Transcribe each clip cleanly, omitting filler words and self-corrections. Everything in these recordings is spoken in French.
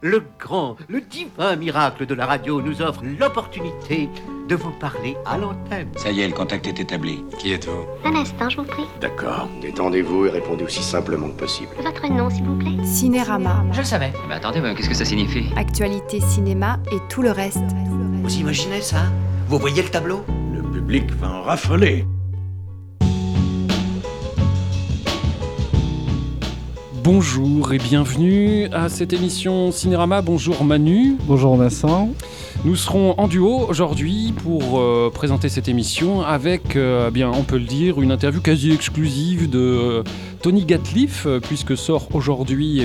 Le grand, le divin miracle de la radio nous offre l'opportunité de vous parler à l'antenne. Ça y est, le contact est établi. Qui êtes-vous? Un instant, je vous prie. D'accord. Détendez-vous et répondez aussi simplement que possible. Votre nom, s'il vous plaît. Cinérama. Je le savais. Mais attendez, qu'est-ce que ça signifie? Actualité cinéma et tout le reste. Vous imaginez ça? Vous voyez le tableau? Le public va en raffoler. Bonjour et bienvenue à cette émission Cinérama. Bonjour Manu. Bonjour Vincent. Nous serons en duo aujourd'hui pour présenter cette émission avec, on peut le dire, une interview quasi exclusive de Tony Gatliff, puisque sort aujourd'hui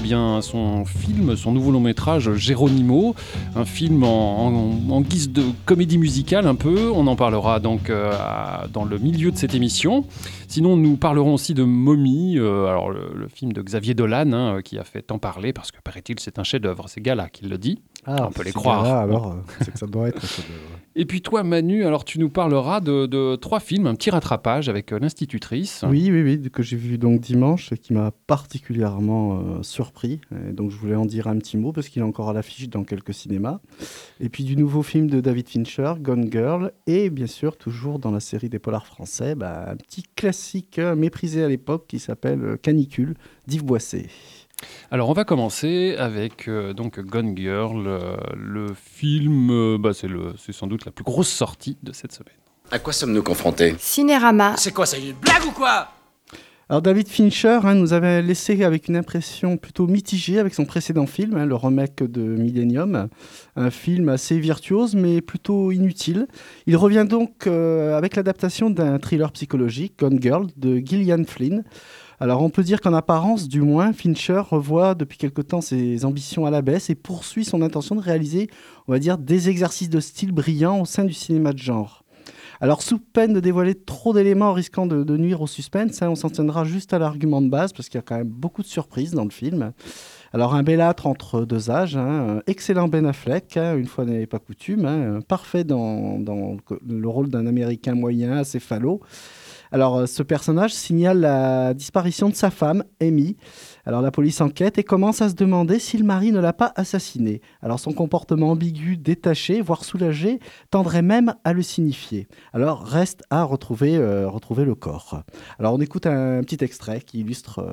son nouveau long métrage Geronimo, un film en guise de comédie musicale un peu. On en parlera donc dans le milieu de cette émission. Sinon, nous parlerons aussi de Mommy, le film de Xavier Dolan, qui a fait tant parler, parce que paraît-il c'est un chef-d'œuvre, c'est Gala qui le dit. On peut les croire. Gala, alors, c'est que ça doit être un chef-d'œuvre. Et puis toi Manu, alors tu nous parleras de 3 films, un petit rattrapage avec l'institutrice. Oui, que j'ai vu donc dimanche et qui m'a particulièrement surpris. Et donc je voulais en dire un petit mot parce qu'il est encore à l'affiche dans quelques cinémas. Et puis du nouveau film de David Fincher, Gone Girl, et bien sûr toujours dans la série des polars français, un petit classique méprisé à l'époque qui s'appelle Canicule d'Yves Boisset. Alors on va commencer avec Gone Girl, le film, c'est sans doute la plus grosse sortie de cette semaine. À quoi sommes-nous confrontés? Cinérama. C'est quoi, ça y est, une blague ou quoi? Alors David Fincher nous avait laissé avec une impression plutôt mitigée avec son précédent film, le remake de Millennium, un film assez virtuose mais plutôt inutile. Il revient donc avec l'adaptation d'un thriller psychologique, Gone Girl, de Gillian Flynn. Alors on peut dire qu'en apparence, du moins, Fincher revoit depuis quelque temps ses ambitions à la baisse et poursuit son intention de réaliser, on va dire, des exercices de style brillants au sein du cinéma de genre. Alors sous peine de dévoiler trop d'éléments risquant de nuire au suspense, on s'en tiendra juste à l'argument de base parce qu'il y a quand même beaucoup de surprises dans le film. Alors un bellâtre entre deux âges, un excellent Ben Affleck, une fois n'est pas coutume, parfait dans le rôle d'un Américain moyen, acéphalo. Alors, ce personnage signale la disparition de sa femme, Amy. Alors, la police enquête et commence à se demander si le mari ne l'a pas assassinée. Alors, son comportement ambigu, détaché, voire soulagé, tendrait même à le signifier. Alors, reste à retrouver le corps. Alors, on écoute un petit extrait qui illustre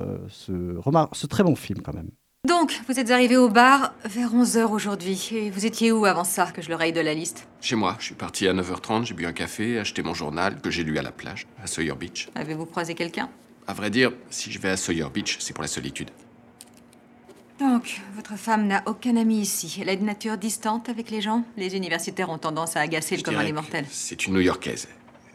ce très bon film quand même. Donc, vous êtes arrivé au bar vers 11h aujourd'hui. Et vous étiez où avant ça, que je le raye de la liste? Chez moi, je suis parti à 9h30, j'ai bu un café, acheté mon journal, que j'ai lu à la plage, à Sawyer Beach. Avez-vous croisé quelqu'un? À vrai dire, si je vais à Sawyer Beach, c'est pour la solitude. Donc, votre femme n'a aucun ami ici. Elle est de nature distante avec les gens. Les universitaires ont tendance à agacer le commun des mortels. C'est une New-Yorkaise.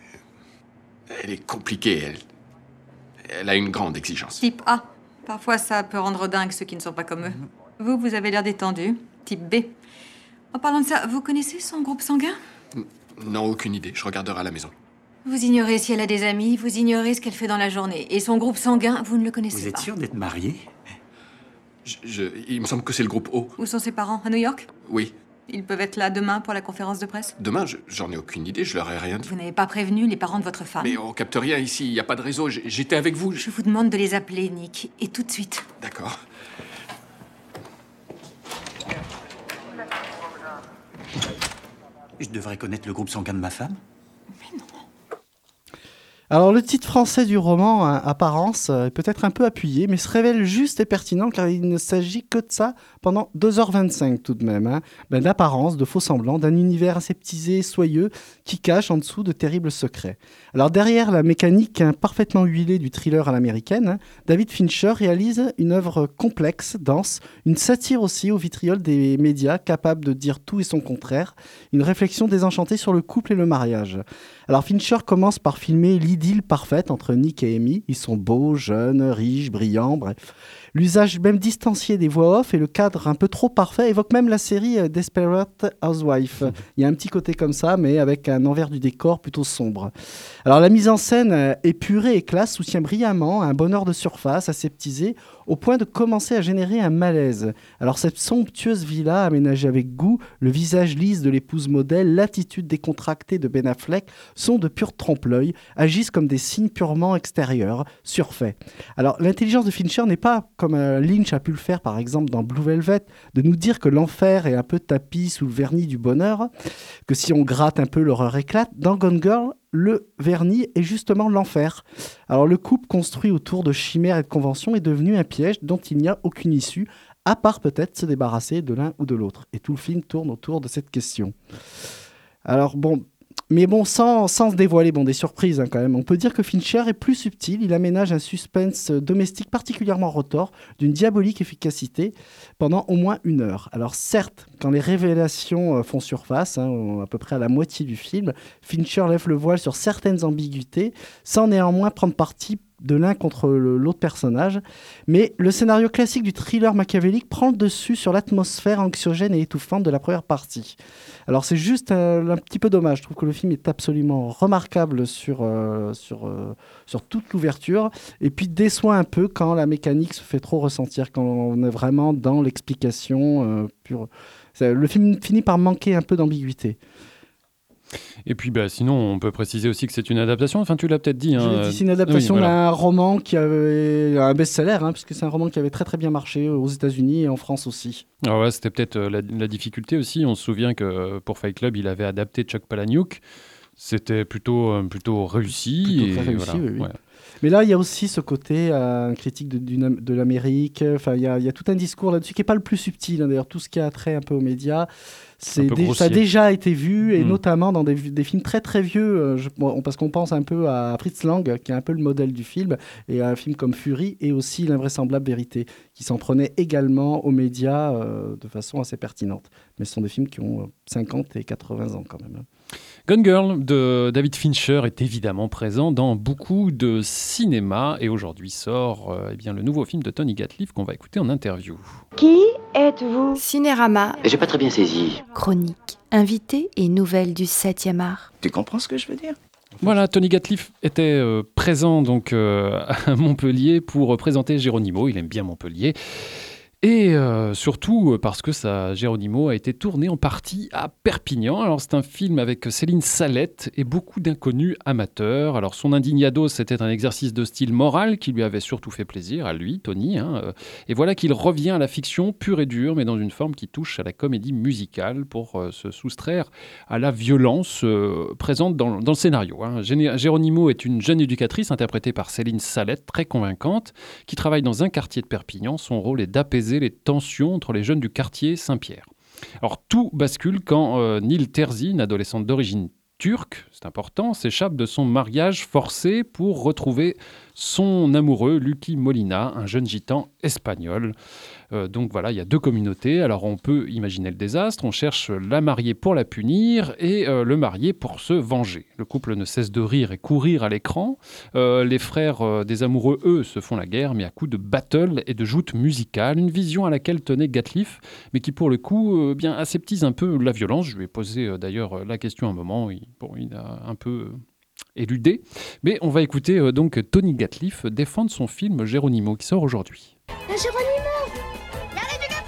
Elle est compliquée, elle a une grande exigence. Type A. Parfois, ça peut rendre dingue ceux qui ne sont pas comme eux. Vous avez l'air détendu. Type B. En parlant de ça, vous connaissez son groupe sanguin? Non, aucune idée. Je regarderai à la maison. Vous ignorez si elle a des amis, vous ignorez ce qu'elle fait dans la journée. Et son groupe sanguin, vous ne le connaissez pas. Vous êtes sûr d'être marié? Il me semble que c'est le groupe O. Où sont ses parents? À New York? Oui. Ils peuvent être là demain pour la conférence de presse? Demain, j'en ai aucune idée, je leur ai rien dit. Vous n'avez pas prévenu les parents de votre femme? Mais on capte rien ici, il n'y a pas de réseau. J'étais avec vous. Je vous demande de les appeler, Nick. Et tout de suite. D'accord. Je devrais connaître le groupe sanguin de ma femme? Mais non. Alors le titre français du roman, Apparence, est peut-être un peu appuyé, mais se révèle juste et pertinent car il ne s'agit que de ça pendant 2h25 tout de même. D'apparence, de faux semblants, d'un univers aseptisé, soyeux, qui cache en dessous de terribles secrets. Alors derrière la mécanique parfaitement huilée du thriller à l'américaine, David Fincher réalise une œuvre complexe, dense, une satire aussi au vitriol des médias, capable de dire tout et son contraire, une réflexion désenchantée sur le couple et le mariage. Alors Fincher commence par filmer l'idylle parfaite entre Nick et Amy. Ils sont beaux, jeunes, riches, brillants, bref. L'usage même distancié des voix off et le cadre un peu trop parfait évoque même la série Desperate Housewives. Il y a un petit côté comme ça, mais avec un envers du décor plutôt sombre. Alors la mise en scène épurée et classe soutient brillamment un bonheur de surface aseptisé au point de commencer à générer un malaise. Alors cette somptueuse villa aménagée avec goût, le visage lisse de l'épouse modèle, l'attitude décontractée de Ben Affleck sont de pur trompe-l'œil, agissent comme des signes purement extérieurs, surfaits. Alors l'intelligence de Fincher n'est pas comme Lynch a pu le faire par exemple dans Blue Velvet, de nous dire que l'enfer est un peu tapis sous le vernis du bonheur, que si on gratte un peu, l'horreur éclate. Dans Gone Girl, le vernis est justement l'enfer. Alors le couple construit autour de chimères et de conventions est devenu un piège dont il n'y a aucune issue, à part peut-être se débarrasser de l'un ou de l'autre. Et tout le film tourne autour de cette question. Alors bon, mais bon, sans se dévoiler des surprises quand même, on peut dire que Fincher est plus subtil, il aménage un suspense domestique particulièrement retors, d'une diabolique efficacité, pendant au moins 1 heure. Alors certes, quand les révélations font surface, à peu près à la moitié du film, Fincher lève le voile sur certaines ambiguïtés, sans néanmoins prendre parti de l'un contre l'autre personnage. Mais le scénario classique du thriller machiavélique prend le dessus sur l'atmosphère anxiogène et étouffante de la première partie. Alors c'est juste un petit peu dommage. Je trouve que le film est absolument remarquable sur toute l'ouverture et puis déçoit un peu quand la mécanique se fait trop ressentir, quand on est vraiment dans l'explication pure. Le film finit par manquer un peu d'ambiguïté. Et puis sinon, on peut préciser aussi que c'est une adaptation, enfin tu l'as peut-être dit. C'est une adaptation d'un roman qui avait un best-seller, puisque c'est un roman qui avait très très bien marché aux États-Unis et en France aussi. Alors ouais, c'était peut-être la difficulté aussi. On se souvient que pour Fight Club, il avait adapté Chuck Palahniuk. C'était plutôt réussi. Plutôt très réussi, voilà. oui. Ouais. Mais là, il y a aussi ce côté critique de l'Amérique. Enfin, il y a tout un discours là-dessus qui n'est pas le plus subtil. D'ailleurs, tout ce qui a trait un peu aux médias, ça a déjà été vu, et notamment dans des films très très vieux, parce qu'on pense un peu à Fritz Lang, qui est un peu le modèle du film, et à un film comme Fury, et aussi L'invraisemblable vérité, qui s'en prenait également aux médias de façon assez pertinente. Mais ce sont des films qui ont 50 et 80 ans quand même. Gone Girl de David Fincher est évidemment présent dans beaucoup de cinéma, et aujourd'hui sort le nouveau film de Tony Gatliff qu'on va écouter en interview. Qui êtes-vous ? Cinérama. J'ai pas très bien saisi. Chronique. Invités et nouvelles du 7e art. Tu comprends ce que je veux dire ? Voilà, Tony Gatliff était présent donc à Montpellier pour présenter Geronimo. Il aime bien Montpellier. Et surtout parce que Geronimo a été tourné en partie à Perpignan. Alors c'est un film avec Céline Salette et beaucoup d'inconnus amateurs. Alors son Indignados, c'était un exercice de style moral qui lui avait surtout fait plaisir à lui, Tony. Et voilà qu'il revient à la fiction pure et dure, mais dans une forme qui touche à la comédie musicale pour se soustraire à la violence présente dans le scénario. Geronimo est une jeune éducatrice interprétée par Céline Salette, très convaincante, qui travaille dans un quartier de Perpignan. Son rôle est d'apaiser les tensions entre les jeunes du quartier Saint-Pierre. Alors tout bascule quand Nil Terzi, une adolescente d'origine turque, c'est important, s'échappe de son mariage forcé pour retrouver son amoureux, Lucky Molina, un jeune gitan espagnol. Donc voilà, il y a 2 communautés. Alors on peut imaginer le désastre. On cherche la mariée pour la punir et le marié pour se venger. Le couple ne cesse de rire et courir à l'écran. Les frères des amoureux, eux, se font la guerre, mais à coups de battle et de joutes musicales. Une vision à laquelle tenait Gatliff, mais qui pour le coup aseptise un peu la violence. Je lui ai posé d'ailleurs la question à un moment. Il a un peu éludé. Mais on va écouter donc Tony Gatliff défendre son film Geronimo qui sort aujourd'hui. Geronimo ! Y'a l'éducatrice !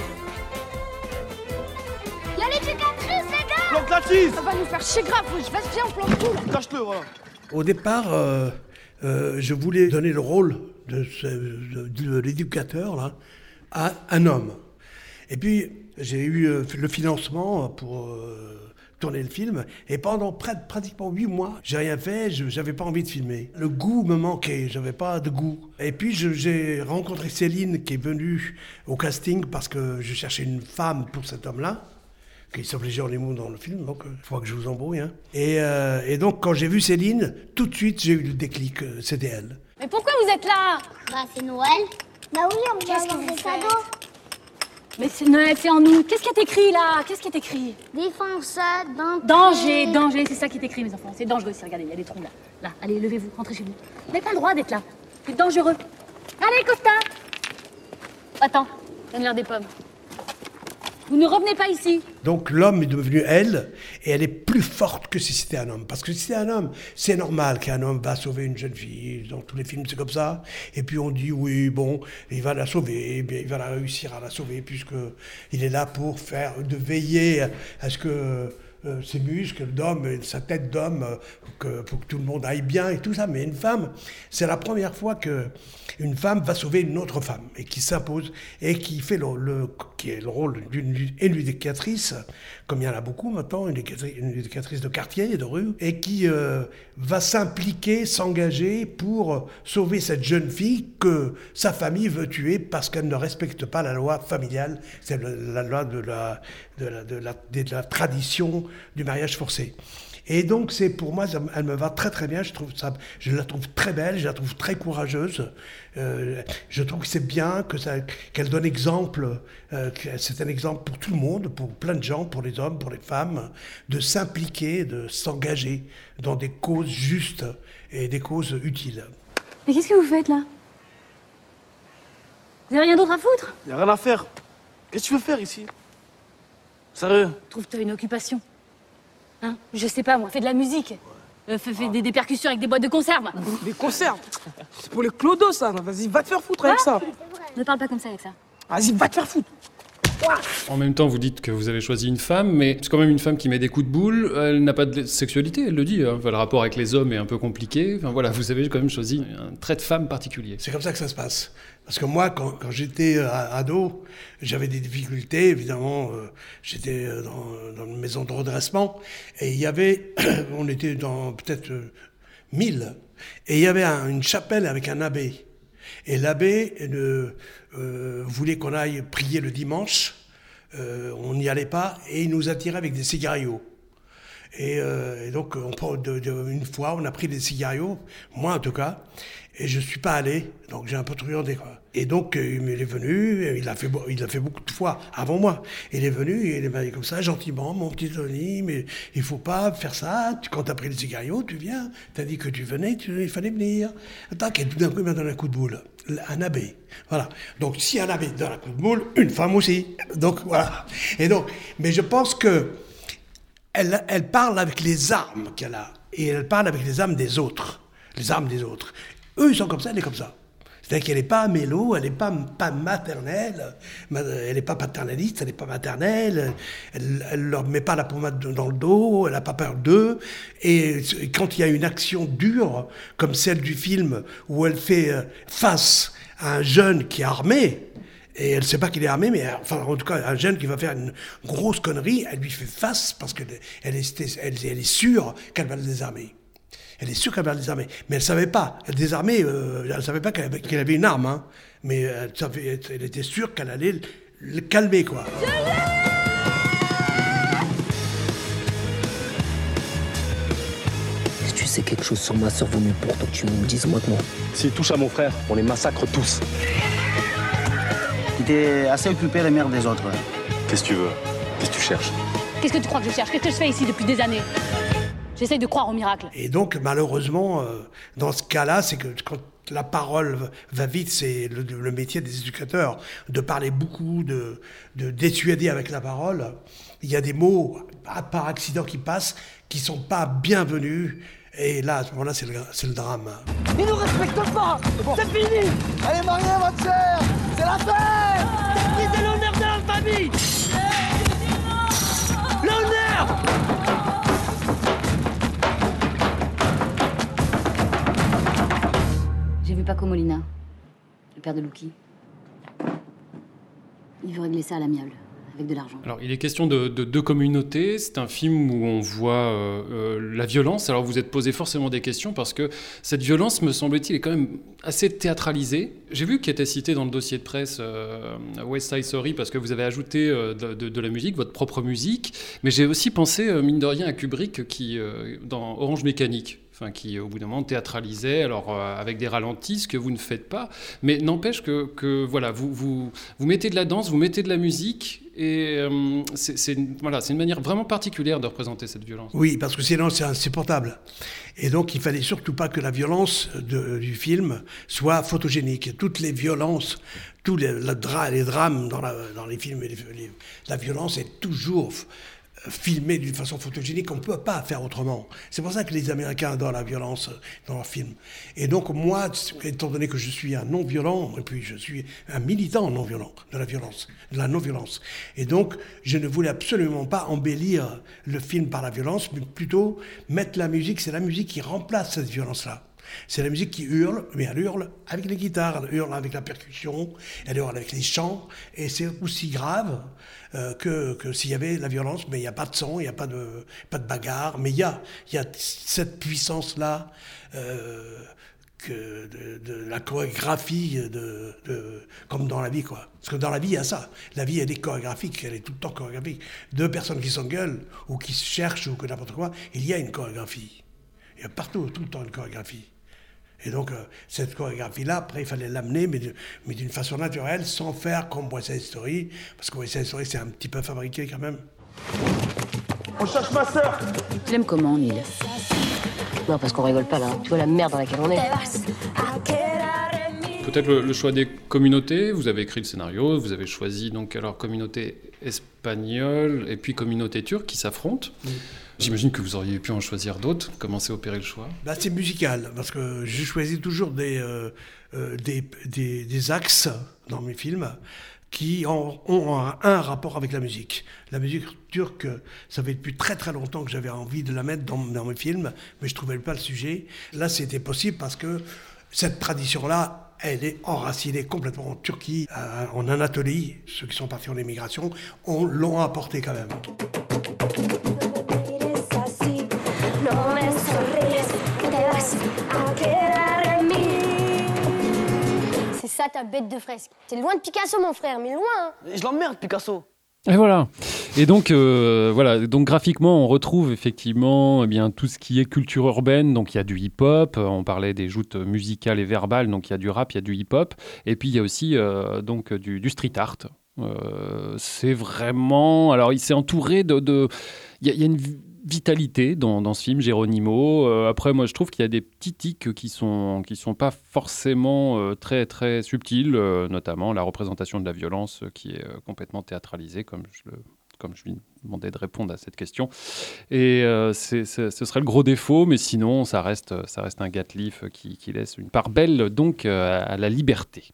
Y'a l'éducatrice, les gars ! Plante la cheese ! Ça va nous faire chier grave, faut que je fasse bien, on plante tout. Cache-le, voilà. Au départ, je voulais donner le rôle de l'éducateur là, à un homme. Et puis, j'ai eu le financement pour tourner le film, et pendant pratiquement 8 mois, j'ai rien fait, j'avais pas envie de filmer. Le goût me manquait, j'avais pas de goût. Et puis j'ai rencontré Céline qui est venue au casting parce que je cherchais une femme pour cet homme-là, qui s'appelait Geronimo dans le film, donc il faut que je vous embrouille. Et donc quand j'ai vu Céline, tout de suite j'ai eu le déclic, c'était elle. Mais pourquoi vous êtes là ? Bah, c'est Noël. Bah oui, on va avoir des cadeaux. Mais c'est Noël, c'est en nous. Qu'est-ce qui est écrit là ? Qu'est-ce qui est écrit ? Défense, Danger, c'est ça qui est écrit, mes enfants. C'est dangereux ici, regardez, il y a des trous là. Là, allez, levez-vous, rentrez chez vous. Vous n'avez pas le droit d'être là. C'est dangereux. Allez, Costa ! Attends, donne l'air des pommes. Vous ne revenez pas ici. Donc l'homme est devenu elle, et elle est plus forte que si c'était un homme. Parce que si c'était un homme, c'est normal qu'un homme va sauver une jeune fille. Dans tous les films, c'est comme ça. Et puis on dit, oui, bon, il va la sauver, bien, il va réussir à la sauver, puisqu'il est là pour veiller à ce que ses muscles d'homme, sa tête d'homme, pour que tout le monde aille bien et tout ça. Mais une femme, c'est la première fois qu'une femme va sauver une autre femme et qui s'impose et qui fait qui est le rôle d'une éducatrice, comme il y en a beaucoup maintenant, une éducatrice de quartier et de rue, et qui va s'impliquer, s'engager pour sauver cette jeune fille que sa famille veut tuer parce qu'elle ne respecte pas la loi familiale, c'est la loi de la tradition du mariage forcé. Et donc, c'est pour moi, elle me va très très bien. Je la trouve très belle, je la trouve très courageuse. Je trouve que c'est bien qu'elle donne exemple. C'est un exemple pour tout le monde, pour plein de gens, pour les hommes, pour les femmes, de s'impliquer, de s'engager dans des causes justes et des causes utiles. Mais qu'est-ce que vous faites là? Vous avez rien d'autre à foutre? Y a rien à faire. Qu'est-ce que tu veux faire ici? Sérieux? Trouve-toi une occupation. Hein? Je sais pas moi, fais de la musique. Fais des percussions avec des boîtes de conserve. Des conserves? C'est pour les clodos ça. Vas-y, va te faire foutre avec ça. Ne parle pas comme ça avec ça. Vas-y, va te faire foutre. En même temps, vous dites que vous avez choisi une femme, mais c'est quand même une femme qui met des coups de boule. Elle n'a pas de sexualité, elle le dit. Enfin, le rapport avec les hommes est un peu compliqué. Enfin, voilà, vous avez quand même choisi un trait de femme particulier. C'est comme ça que ça se passe. Parce que moi, quand j'étais ado, j'avais des difficultés. Évidemment, j'étais dans une maison de redressement. Et il y avait, on était dans peut-être 1000. Et il y avait une chapelle avec un abbé. Et l'abbé voulait qu'on aille prier le dimanche. On n'y allait pas et il nous attirait avec des cigarios. Et donc, une fois, on a pris des cigarios, moi en tout cas, et je ne suis pas allé, donc j'ai un peu truandé, quoi. Et donc, il est venu, il l'a fait beaucoup de fois avant moi. Il est venu, et il m'a dit comme ça, gentiment, mon petit Tony, mais il ne faut pas faire ça. Quand tu as pris les cigarios, tu viens. Tu as dit que tu venais, il fallait venir. Tac, et tout d'un coup, il m'a donné un coup de boule. Un abbé. Voilà. Donc, si un abbé donne un coup de boule, une femme aussi. Donc, voilà. Et donc, mais je pense que elle parle avec les armes qu'elle a. Et elle parle avec les armes des autres. Les armes des autres. Eux, ils sont comme ça, elle est comme ça. C'est-à-dire qu'elle n'est pas mélo, elle n'est pas maternelle, elle n'est pas paternaliste, elle n'est pas maternelle, elle ne leur met pas la pommade dans le dos, elle n'a pas peur d'eux. Et quand il y a une action dure, comme celle du film, où elle fait face à un jeune qui est armé, et elle ne sait pas qu'il est armé, mais enfin, en tout cas, un jeune qui va faire une grosse connerie, elle lui fait face parce qu'elle est sûre qu'elle va le désarmer. Elle est sûre qu'elle va le désarmer. Mais elle ne savait pas. Elle désarmait, elle ne savait pas qu'elle avait une arme. Hein. Mais elle était sûre qu'elle allait le calmer, quoi. Si tu sais quelque chose sur ma sœur, vaut mieux pour toi que tu me le dises maintenant. S'il touche à mon frère, on les massacre tous. Tu t'es assez occupé de la merde des autres. Qu'est-ce que tu veux? Qu'est-ce que tu cherches? Qu'est-ce que tu crois que je cherche? Qu'est-ce que je fais ici depuis des années? J'essaye de croire au miracle. Et donc, malheureusement, dans ce cas-là, c'est que quand la parole va vite, c'est le métier des éducateurs, de parler beaucoup, de dissuader avec la parole. Il y a des mots, par accident, qui passent, qui ne sont pas bienvenus. Et là, à ce moment-là, c'est le drame. Ils nous respectent pas. C'est fini. Allez, mariez votre sœur. C'est la fête. C'est l'honneur de la famille. L'honneur. J'ai vu Paco Molina, le père de Lucky. Il veut régler ça à l'amiable, avec de l'argent. Alors, il est question de deux communautés. C'est un film où on voit la violence. Alors, vous êtes posé forcément des questions parce que cette violence, me semble-t-il, est quand même assez théâtralisée. J'ai vu qu'il était cité dans le dossier de presse West Side Story parce que vous avez ajouté de la musique, votre propre musique. Mais j'ai aussi pensé, mine de rien, à Kubrick qui, dans Orange Mécanique, qui au bout d'un moment théâtralisait, alors avec des ralentis, ce que vous ne faites pas, mais n'empêche que voilà, vous mettez de la danse, vous mettez de la musique, et c'est une manière vraiment particulière de représenter cette violence. Oui, parce que sinon c'est insupportable. Et donc il fallait surtout pas que la violence du film soit photogénique. Toutes les violences, tous les drames dans les films, la violence est toujours filmé d'une façon photogénique, on ne peut pas faire autrement. C'est pour ça que les Américains adorent la violence dans leurs films. Et donc moi, étant donné que je suis un non-violent, et puis je suis un militant non-violent de la non-violence, et donc je ne voulais absolument pas embellir le film par la violence, mais plutôt mettre la musique, c'est la musique qui remplace cette violence-là. C'est la musique qui hurle, mais elle hurle avec les guitares, elle hurle avec la percussion, elle hurle avec les chants, et c'est aussi grave que s'il y avait la violence, mais il n'y a pas de sang, il n'y a pas de bagarre, mais il y a cette puissance-là de la chorégraphie, comme dans la vie, quoi. Parce que dans la vie, il y a ça. La vie, elle est chorégraphique, elle est tout le temps chorégraphique. Deux personnes qui s'engueulent, ou qui se cherchent, ou que n'importe quoi, il y a une chorégraphie. Il y a partout, tout le temps, une chorégraphie. Et donc, cette chorégraphie-là, après, il fallait l'amener, mais d'une façon naturelle, sans faire comme West Side Story, parce que West Side Story, c'est un petit peu fabriqué quand même. On cherche ma sœur. Tu l'aimes comment, Neil? Non, parce qu'on rigole pas là. Tu vois la merde dans laquelle on est. Peut-être le choix des communautés. Vous avez écrit le scénario, vous avez choisi donc alors communauté espagnole et puis communauté turque qui s'affrontent. J'imagine que vous auriez pu en choisir d'autres. Comment s'est opéré le choix? C'est musical, parce que je choisis toujours des axes dans mes films qui ont un rapport avec la musique. La musique turque, ça fait depuis très très longtemps que j'avais envie de la mettre dans mes films, mais je ne trouvais pas le sujet. Là, c'était possible parce que cette tradition-là, elle est enracinée complètement en Turquie, en Anatolie. Ceux qui sont partis en émigration l'ont apporté quand même. C'est ça ta bête de fresque. T'es loin de Picasso, mon frère, mais loin. Hein. Je l'emmerde, Picasso. Et voilà. Et donc, donc graphiquement, on retrouve effectivement tout ce qui est culture urbaine. Donc, il y a du hip-hop. On parlait des joutes musicales et verbales. Donc, il y a du rap, il y a du hip-hop. Et puis, il y a aussi du street art. C'est vraiment... Alors, il s'est entouré de... Il y a une vitalité dans ce film, Geronimo. Après, moi, je trouve qu'il y a des petits tics qui sont pas forcément très, très subtils, notamment la représentation de la violence qui est complètement théâtralisée, comme je lui demandais de répondre à cette question. Et ce serait le gros défaut, mais sinon, ça reste un Gatliff qui laisse une part belle donc à la liberté.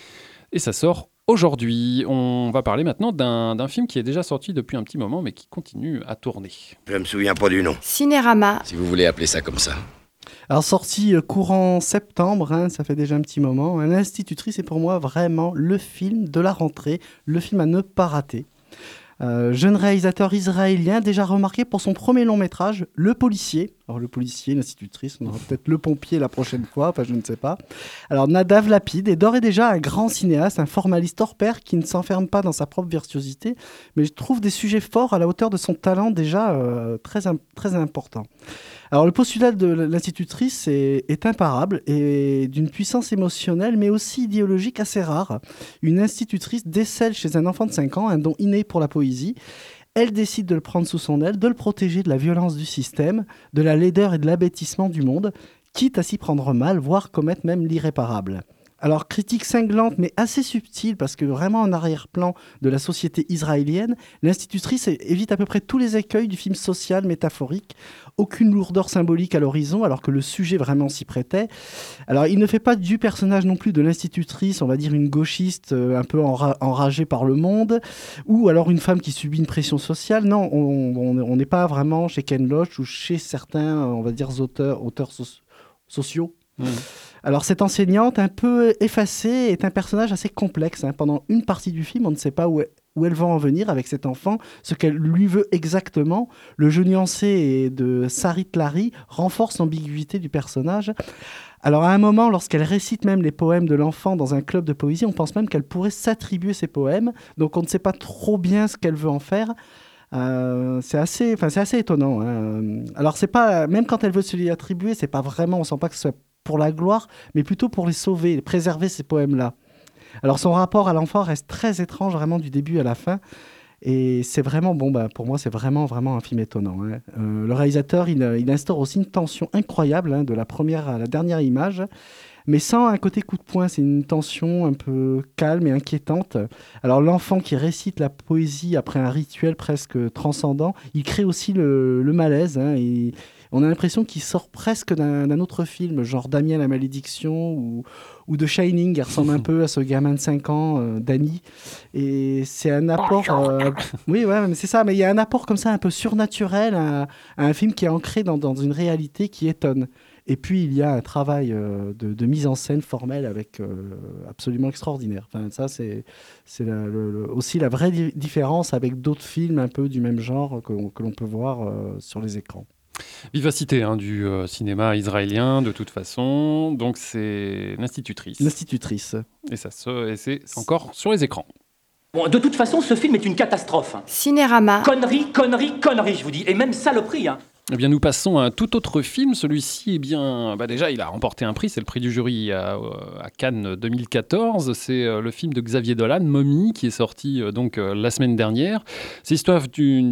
Et ça sort aujourd'hui. On va parler maintenant d'un film qui est déjà sorti depuis un petit moment, mais qui continue à tourner. Je me souviens pas du nom. Cinérama. Si vous voulez appeler ça comme ça. Alors sorti courant septembre, ça fait déjà un petit moment. L'Institutrice est pour moi vraiment le film de la rentrée, le film à ne pas rater. Jeune réalisateur israélien, déjà remarqué pour son premier long métrage, Le Policier. Alors le policier, l'institutrice, on aura peut-être le pompier la prochaine fois, enfin je ne sais pas. Alors Nadav Lapid est d'ores et déjà un grand cinéaste, un formaliste hors pair qui ne s'enferme pas dans sa propre virtuosité, mais je trouve des sujets forts à la hauteur de son talent déjà très important. Alors le postulat de l'institutrice est imparable et d'une puissance émotionnelle mais aussi idéologique assez rare. Une institutrice décèle chez un enfant de 5 ans un don inné pour la poésie. Elle décide de le prendre sous son aile, de le protéger de la violence du système, de la laideur et de l'abêtissement du monde, quitte à s'y prendre mal, voire commettre même l'irréparable. Alors, critique cinglante, mais assez subtile, parce que vraiment en arrière-plan de la société israélienne, l'institutrice évite à peu près tous les écueils du film social métaphorique. Aucune lourdeur symbolique à l'horizon, alors que le sujet vraiment s'y prêtait. Alors, il ne fait pas du personnage non plus de l'institutrice, on va dire une gauchiste un peu enragée par le monde, ou alors une femme qui subit une pression sociale. Non, on n'est pas vraiment chez Ken Loach ou chez certains, on va dire, auteurs sociaux. Alors cette enseignante un peu effacée est un personnage assez complexe. Pendant une partie du film, on ne sait pas où elle va en venir avec cet enfant, ce qu'elle lui veut exactement. Le jeu nuancé de Sarit Lari renforce l'ambiguïté du personnage. Alors à un moment, lorsqu'elle récite même les poèmes de l'enfant dans un club de poésie, on pense même qu'elle pourrait s'attribuer ces poèmes. Donc on ne sait pas trop bien ce qu'elle veut en faire. C'est assez étonnant. Alors c'est pas, même quand elle veut se les attribuer, c'est pas vraiment, on sent pas que ce soit pour la gloire, mais plutôt pour les sauver, préserver ces poèmes-là. Alors son rapport à l'enfant reste très étrange, vraiment du début à la fin. Et c'est vraiment, pour moi, c'est vraiment un film étonnant. Le réalisateur, il instaure aussi une tension incroyable, de la première à la dernière image. mais sans un côté coup de poing. C'est une tension un peu calme et inquiétante. Alors l'enfant qui récite la poésie après un rituel presque transcendant, il crée aussi le malaise. Et on a l'impression qu'il sort presque d'un autre film, genre Damien la malédiction ou de Shining. Il ressemble un peu à ce gamin de 5 ans, Danny. Et c'est un apport... oui, ouais, mais c'est ça. Mais il y a un apport comme ça un peu surnaturel à un film qui est ancré dans une réalité qui étonne. Et puis, il y a un travail de mise en scène formelle avec absolument extraordinaire. Enfin, ça, c'est aussi la vraie différence avec d'autres films un peu du même genre que l'on peut voir sur les écrans. Vivacité du cinéma israélien, de toute façon. Donc, c'est l'institutrice. L'institutrice. Et c'est encore sur les écrans. Bon, de toute façon, ce film est une catastrophe. Cinérama. Connerie, connerie, connerie, je vous dis. Et même saloperie, Eh bien, nous passons à un tout autre film. Celui-ci, déjà, il a remporté un prix. C'est le prix du jury à Cannes 2014. C'est le film de Xavier Dolan, Mommy, qui est sorti la semaine dernière. C'est l'histoire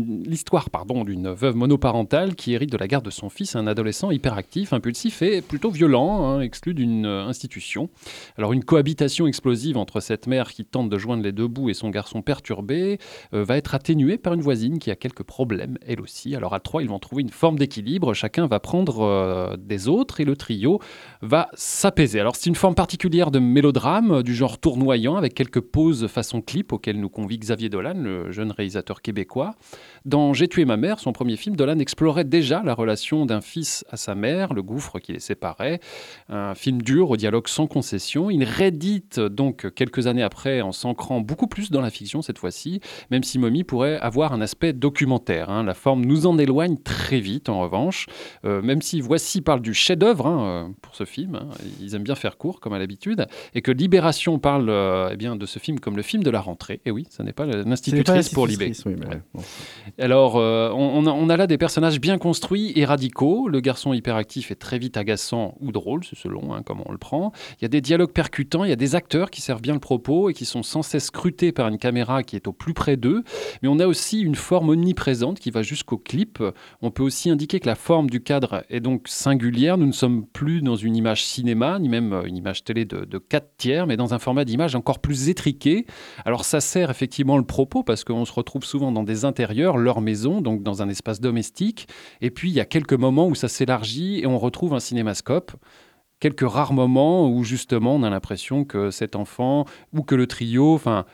d'une veuve monoparentale qui hérite de la garde de son fils, un adolescent hyperactif, impulsif et plutôt violent, exclu d'une institution. Alors, une cohabitation explosive entre cette mère qui tente de joindre les deux bouts et son garçon perturbé va être atténuée par une voisine qui a quelques problèmes, elle aussi. Alors, à trois, ils vont trouver une forme d'équilibre, chacun va prendre des autres et le trio va s'apaiser. Alors c'est une forme particulière de mélodrame du genre tournoyant avec quelques pauses façon clip auxquelles nous convie Xavier Dolan, le jeune réalisateur québécois. Dans J'ai tué ma mère, son premier film, Dolan explorait déjà la relation d'un fils à sa mère, le gouffre qui les séparait. Un film dur au dialogue sans concession. Il réédite donc quelques années après en s'ancrant beaucoup plus dans la fiction cette fois-ci, même si Mommy pourrait avoir un aspect documentaire. La forme nous en éloigne très vite. En revanche, même si Voici parle du chef-d'œuvre pour ce film, ils aiment bien faire court comme à l'habitude, et que Libération parle de ce film comme le film de la rentrée. Et oui, ça n'est pas l'institutrice pour Libé. Oui, mais bon. Alors, on a là des personnages bien construits et radicaux. Le garçon hyperactif est très vite agaçant ou drôle, c'est selon comment on le prend. Il y a des dialogues percutants, il y a des acteurs qui servent bien le propos et qui sont sans cesse scrutés par une caméra qui est au plus près d'eux. Mais on a aussi une forme omniprésente qui va jusqu'au clip. On peut aussi indiquer que la forme du cadre est donc singulière. Nous ne sommes plus dans une image cinéma, ni même une image télé de 4 tiers, mais dans un format d'image encore plus étriqué. Alors ça sert effectivement le propos, parce qu'on se retrouve souvent dans des intérieurs, leur maison, donc dans un espace domestique. Et puis il y a quelques moments où ça s'élargit et on retrouve un cinémascope. Quelques rares moments où justement on a l'impression que cet enfant ou que le trio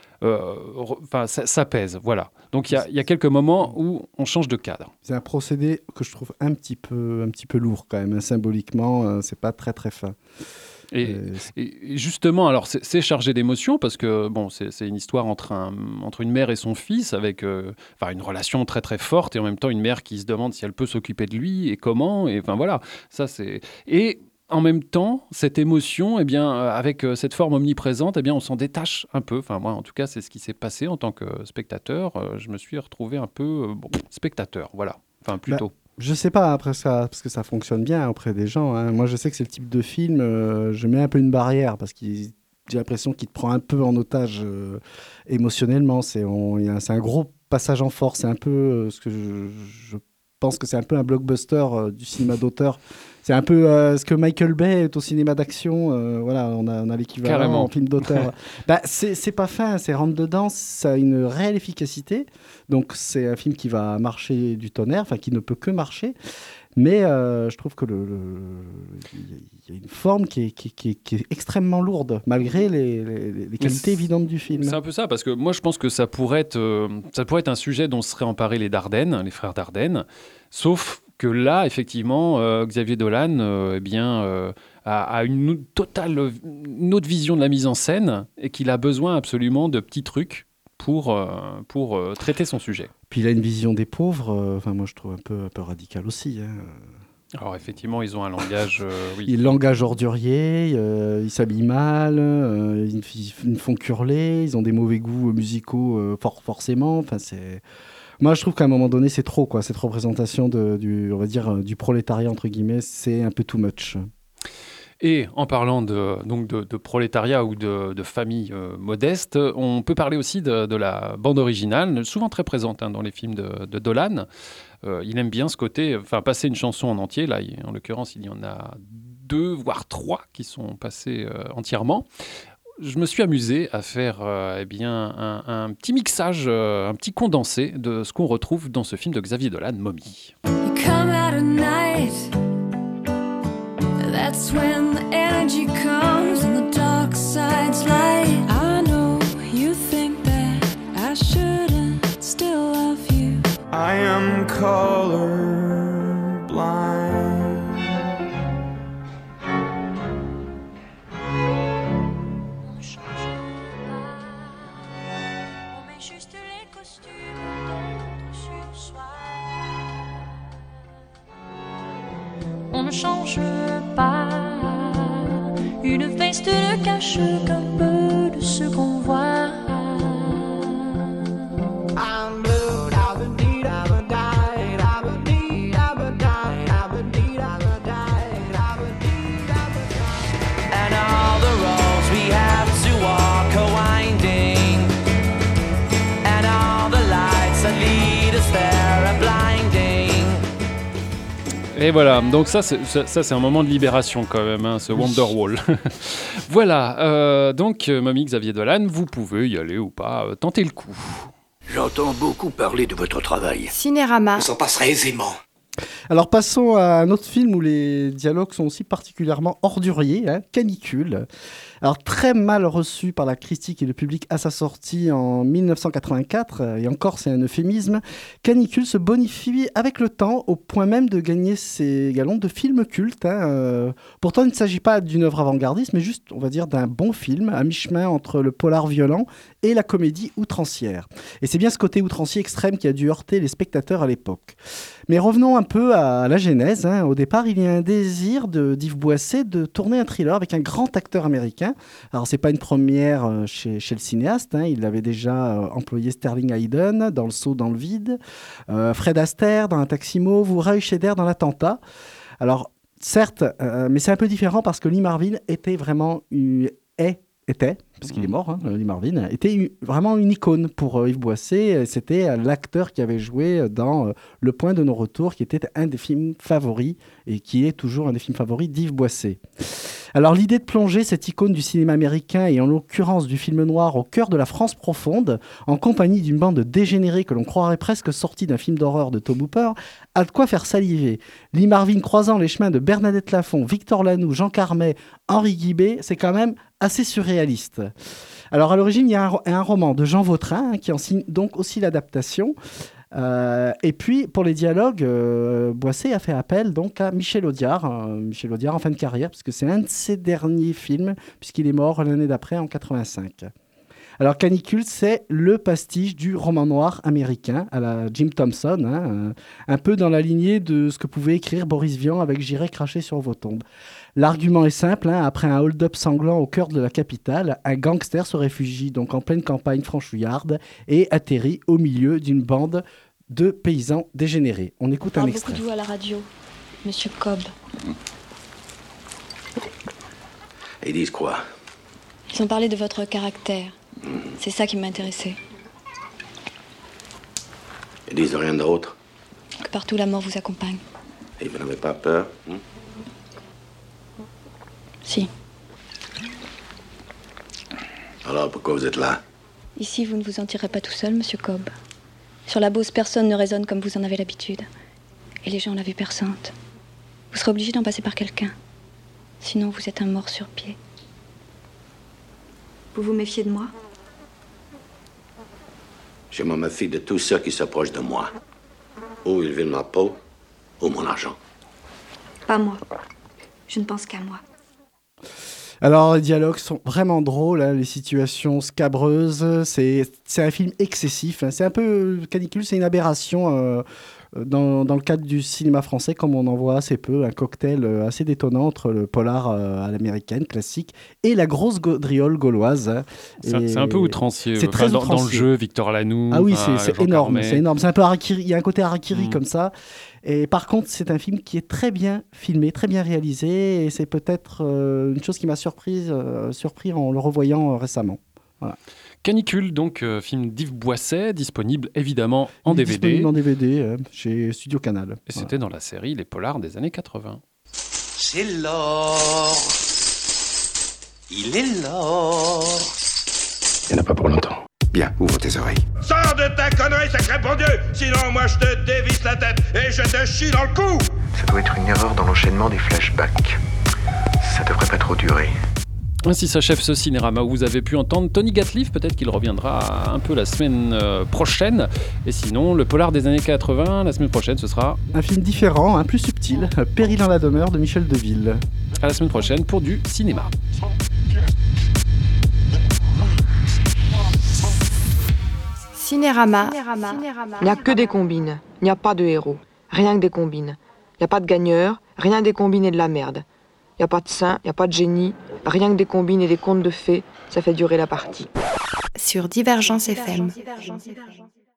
s'apaise. Voilà. Donc il y a quelques moments où on change de cadre. C'est un procédé que je trouve un petit peu lourd quand même. Symboliquement, c'est pas très très fin. Et justement, alors c'est chargé d'émotions parce que c'est une histoire entre une mère et son fils avec une relation très très forte et en même temps une mère qui se demande si elle peut s'occuper de lui et comment. Et voilà, ça c'est... Et en même temps, cette émotion, avec cette forme omniprésente, on s'en détache un peu. Enfin, moi, en tout cas, c'est ce qui s'est passé en tant que spectateur. Je me suis retrouvé un peu spectateur, voilà. Enfin, plutôt. Je sais pas après ça, parce que ça fonctionne bien auprès des gens. Moi, je sais que c'est le type de film, je mets un peu une barrière parce que j'ai l'impression qu'il te prend un peu en otage émotionnellement. C'est un gros passage en force. C'est un peu ce que je pense que c'est un peu un blockbuster du cinéma d'auteur. C'est un peu ce que Michael Bay est au cinéma d'action. Voilà, on a l'équivalent Carrément. en film d'auteur. C'est pas fin, c'est rentre dedans, ça a une réelle efficacité. Donc c'est un film qui va marcher du tonnerre, enfin qui ne peut que marcher. Mais je trouve que il y a une forme qui est extrêmement lourde, malgré les qualités évidentes du film. C'est un peu ça, parce que moi je pense que ça pourrait être un sujet dont seraient emparés les frères Dardenne, sauf que là, effectivement, Xavier Dolan a une autre vision de la mise en scène et qu'il a besoin absolument de petits trucs pour traiter son sujet. Puis il a une vision des pauvres, moi je trouve un peu radical aussi. Alors effectivement, ils ont un langage... oui. Ils langage ordurier, ils s'habillent mal, ils ne font qu'hurler, ils ont des mauvais goûts musicaux forcément. Enfin, moi, je trouve qu'à un moment donné, c'est trop, quoi. Cette représentation on va dire, du prolétariat, entre guillemets, c'est un peu too much. Et en parlant de prolétariat ou de famille modeste, on peut parler aussi de la bande originale, souvent très présente dans les films de Dolan. Il aime bien ce côté, passer une chanson en entier. Là, en l'occurrence, il y en a 2 voire 3 qui sont passés entièrement. Je me suis amusé à faire un petit mixage, un petit condensé de ce qu'on retrouve dans ce film de Xavier Dolan, Mommy. Come out at night. That's when the energy comes and the dark side's light. I know you think that I shouldn't still love you. I am colorblind. On change pas, on met juste les costumes d'autres sur soi. On ne change pas, une veste ne cache qu'un peu de ce qu'on voit. I'm blue, I've been deed, I've been died, I've been deed, I've been died, I've been deed, I've been died, I've been deed, I've been died. And all the roads we have to walk are winding. And all the lights that lead us there are blinding. Et voilà, donc ça c'est un moment de libération quand même, hein, ce Wonderwall. Voilà, donc Mommy, Xavier Dolan, vous pouvez y aller ou pas, tenter le coup. J'entends beaucoup parler de votre travail. Cinérama. On s'en passera aisément. Alors passons à un autre film où les dialogues sont aussi particulièrement orduriers, hein, Canicule. Alors très mal reçu par la critique et le public à sa sortie en 1984, et encore c'est un euphémisme, Canicule se bonifie avec le temps au point même de gagner ses galons de film culte. Pourtant il ne s'agit pas d'une œuvre avant-gardiste, mais juste, on va dire, d'un bon film à mi-chemin entre le polar violent et la comédie outrancière. Et c'est bien ce côté outrancier extrême qui a dû heurter les spectateurs à l'époque. Mais revenons un peu à la genèse. Au départ, il y a un désir d'Yves Boisset de tourner un thriller avec un grand acteur américain. Alors, c'est pas une première chez le cinéaste. Il avait déjà employé Sterling Hayden dans Le Saut dans le vide, Fred Astaire dans Un taxi mauve ou Roy Scheider dans L'Attentat. Alors, certes, mais c'est un peu différent parce que Lee Marvin était vraiment parce qu'il est mort, Lee Marvin, était vraiment une icône pour Yves Boisset. C'était l'acteur qui avait joué dans Le Point de non-retour, qui était un des films favoris et qui est toujours un des films favoris d'Yves Boisset. Alors l'idée de plonger cette icône du cinéma américain et en l'occurrence du film noir au cœur de la France profonde, en compagnie d'une bande de dégénérés que l'on croirait presque sortis d'un film d'horreur de Tobe Hooper, a de quoi faire saliver. Lee Marvin croisant les chemins de Bernadette Lafont, Victor Lanoux, Jean Carmet, Henri Guibé, c'est quand même assez surréaliste. Alors à l'origine, il y a un roman de Jean Vautrin qui en signe donc aussi l'adaptation. Et puis pour les dialogues, Boisset a fait appel donc à Michel Audiard en fin de carrière, puisque c'est un de ses derniers films, puisqu'il est mort l'année d'après en 85. Alors Canicule, c'est le pastiche du roman noir américain à la Jim Thompson, un peu dans la lignée de ce que pouvait écrire Boris Vian avec J'irai cracher sur vos tombes. L'argument est simple, après un hold-up sanglant au cœur de la capitale, un gangster se réfugie donc en pleine campagne franchouillarde et atterrit au milieu d'une bande de paysans dégénérés. On écoute un extrait. Beaucoup de vous à la radio, Monsieur Cobb. Ils disent quoi? Ils ont parlé de votre caractère. C'est ça qui m'intéressait. Ils disent rien d'autre. Que partout la mort vous accompagne. Et vous n'avez pas peur? Si. Alors pourquoi vous êtes là? Ici, vous ne vous en tirez pas tout seul, Monsieur Cobb. Sur la Beauce, personne ne raisonne comme vous en avez l'habitude. Et les gens la vue perçante. Vous serez obligé d'en passer par quelqu'un. Sinon, vous êtes un mort sur pied. Vous vous méfiez de moi? Je me méfie de tous ceux qui s'approchent de moi. Ou ils veulent ma peau, ou mon argent. Pas moi. Je ne pense qu'à moi. Alors, les dialogues sont vraiment drôles, les situations scabreuses, c'est un film excessif. C'est un peu, Canicule, c'est une aberration dans le cadre du cinéma français, comme on en voit assez peu, un cocktail assez détonnant entre le polar à l'américaine, classique, et la grosse gaudriole gauloise. C'est un peu outrancier. C'est très outrancier. Dans le jeu, Victor Lanoux. Ah oui, c'est énorme, c'est énorme. C'est un peu harakiri, il y a un côté harakiri comme ça. Et par contre, c'est un film qui est très bien filmé, très bien réalisé, et c'est peut-être une chose qui m'a surpris en le revoyant récemment. Voilà. Canicule, donc film d'Yves Boisset, disponible évidemment en DVD. Disponible en DVD chez Studio Canal. Et c'était dans la série Les Polars des années 80. C'est l'or. Il est l'or. Il n'y en a pas pour longtemps. Bien, ouvre tes oreilles. Sors de ta connerie, sacré bon Dieu! Sinon, moi, je te dévisse la tête et je te chie dans le cou! Ça doit être une erreur dans l'enchaînement des flashbacks. Ça devrait pas trop durer. Ainsi s'achève ce cinérama où vous avez pu entendre Tony Gatliff, peut-être qu'il reviendra un peu la semaine prochaine. Et sinon, le polar des années 80, la semaine prochaine, ce sera... Un film différent, plus subtil, Péril dans la demeure de Michel Deville. À la semaine prochaine pour du cinéma. Cinérama. Il n'y a que des combines, il n'y a pas de héros, rien que des combines. Il n'y a pas de gagneurs, rien que des combines et de la merde. Il n'y a pas de saint, il n'y a pas de génie, rien que des combines et des contes de fées, ça fait durer la partie. Sur Divergence FM.